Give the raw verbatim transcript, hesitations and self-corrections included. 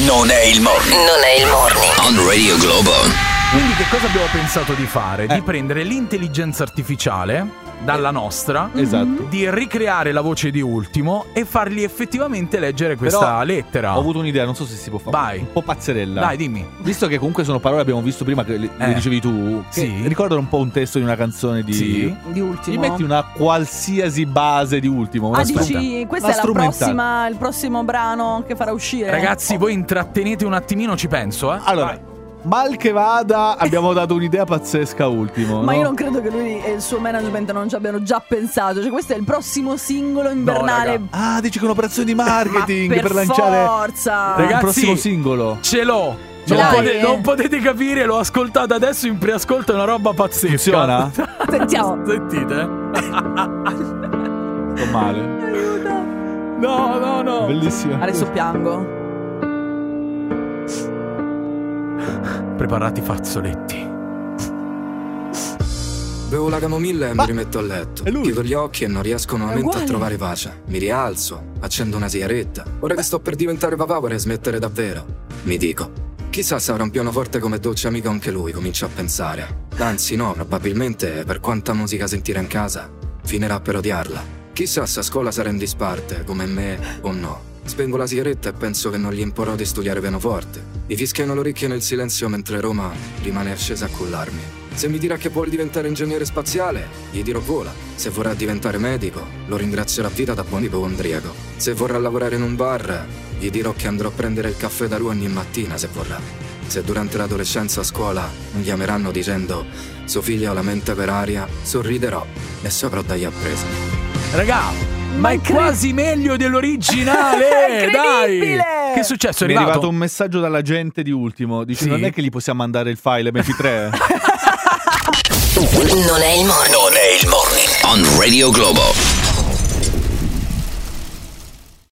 Non è il morning. Non è il morning. On Radio Globo. Quindi che cosa abbiamo pensato di fare? Eh. Di prendere l'intelligenza artificiale dalla nostra, Esatto. di ricreare la voce di Ultimo e fargli effettivamente leggere questa Però lettera. Ho avuto un'idea, non so se si può fare. Vai. Un po' pazzerella. Dai, dimmi. Visto che comunque sono parole che abbiamo visto prima, che le, le Eh. dicevi tu, che Sì. ricordano un po' un testo di una canzone di. Sì. Di Ultimo. Gli metti una qualsiasi base di Ultimo. Ah, una- dici, questa una è la strumentale. prossima, il prossimo brano che farà uscire. Ragazzi, voi intrattenete un attimino, ci penso, eh. Allora, Vai. mal che vada, abbiamo dato un'idea pazzesca a Ultimo. Ma no? io non credo che lui e il suo management non ci abbiano già pensato. Cioè, questo è il prossimo singolo invernale. raga. Ah, dici che è un'operazione di marketing Ma per per, lanciare forza. il Ragazzi, prossimo singolo. Ce l'ho. Ce Non, l'hai? pote- non potete capire, l'ho ascoltato adesso in preascolto, è una roba pazzesca. Funziona? Sentiamo. Sentite? Sto male. No, no, no. Bellissimo. Adesso piango. Preparati fazzoletti. Bevo la camomilla e Ma- mi rimetto a letto. è lui? Chiudo gli occhi e non riesco È nuovamente uguale. a trovare pace. Mi rialzo, accendo una sigaretta. Ora che sto per diventare papà vorrei smettere davvero. Mi dico, chissà se avrà un pianoforte come dolce amico anche lui, comincio a pensare. Anzi no, probabilmente per quanta musica sentire in casa, finirà per odiarla. Chissà se a scuola sarà in disparte, come me o no. Spengo la sigaretta e penso che non gli imporrò di studiare pianoforte. Mi fischiano l'orecchio nel silenzio mentre Roma rimane accesa a cullarmi. Se mi dirà che vuole diventare ingegnere spaziale, gli dirò vola. Se vorrà diventare medico, lo ringrazierò a vita da buon ipocondriaco. Se vorrà lavorare in un bar, gli dirò che andrò a prendere il caffè da lui ogni mattina se vorrà. Se durante l'adolescenza a scuola mi chiameranno dicendo suo figlio ha la mente per aria, sorriderò e saprò dargli a presa. Raga, ma è incre- quasi meglio dell'originale. Dai. Incredibile! Che è successo? È Mi è arrivato? arrivato un messaggio dalla gente di Ultimo. Dice Sì? non è che gli possiamo mandare il file M P tre. Non è il morning. Non è il morning. On Radio Globo.